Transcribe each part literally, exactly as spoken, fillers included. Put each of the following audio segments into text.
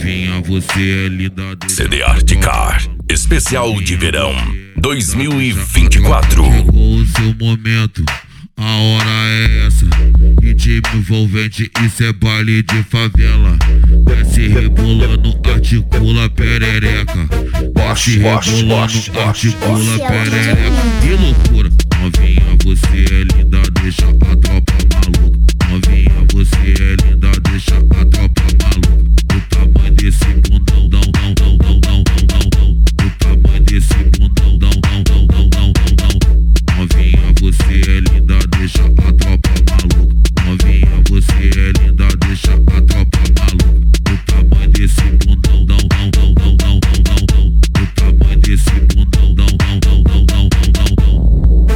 Novinha, você é linda. C D Art Car Especial de Verão dois mil e vinte e quatro. Chegou o seu momento, a hora é essa. Ritmo envolvente, isso é baile de favela. Desce rebolando, articula perereca. Desce rebolando, articula perereca. Que loucura. Novinha, você é linda, deixa a tropa maluca. Novinha, você é linda, deixa a tropa maluca. O tamanho desse bundão, dão, dão, dão, dão, dão, dão, dão. O tamanho desse bundão, dão, dão, dão, dão, dão, dão, dão. Novinha, você é linda, deixa a tropa maluca. Novinha, você é linda, deixa a tropa maluca. O tamanho desse bundão, dão, dão, dão, dão, dão, dão, dão. O tamanho desse bundão, dão, dão, dão, dão, dão, dão, dão.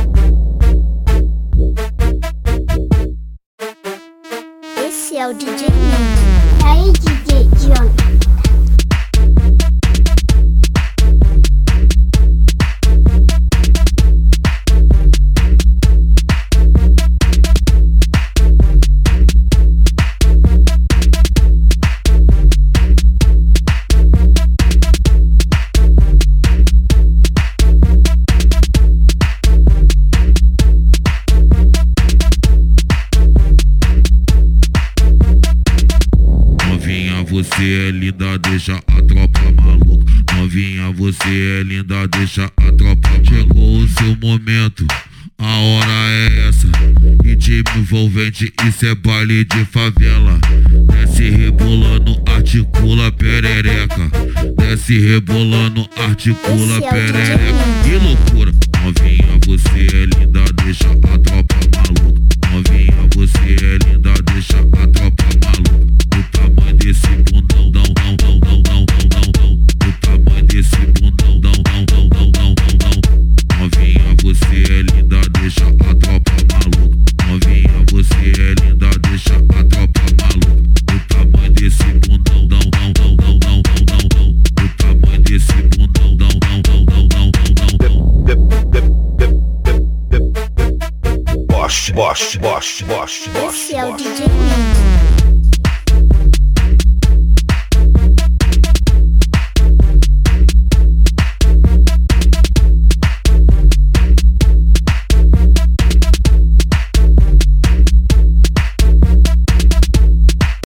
Esse é o D J Nando. Aí, D J John. Você é linda, deixa a tropa maluca. Novinha, você é linda, deixa a tropa. Chegou o seu momento, a hora é essa. Ritmo envolvente, isso é baile de favela. Desce rebolando, articula perereca. Desce rebolando, articula perereca. Que loucura. Novinha, você é linda, deixa a tropa maluca. Novinha, você é linda, deixa a tropa maluca. O tamanho desse bundão, dão, dão, dão, dão, dão, dão, dão. O tamanho desse bundão, dão, dão, dão, dão, dão, dão, dão. Novinha, você é linda, deixa a tropa maluca. Novinha, você é linda, deixa a tropa maluca. O tamanho desse bundão, dão, dão, dão, dão, dão, dão, dão. O tamanho desse bundão, dão, dão, dão, dão, dão, dão, dão. Bosch, Bosch, Bosch, Bosch, Bosch. Esse é o D J Nando.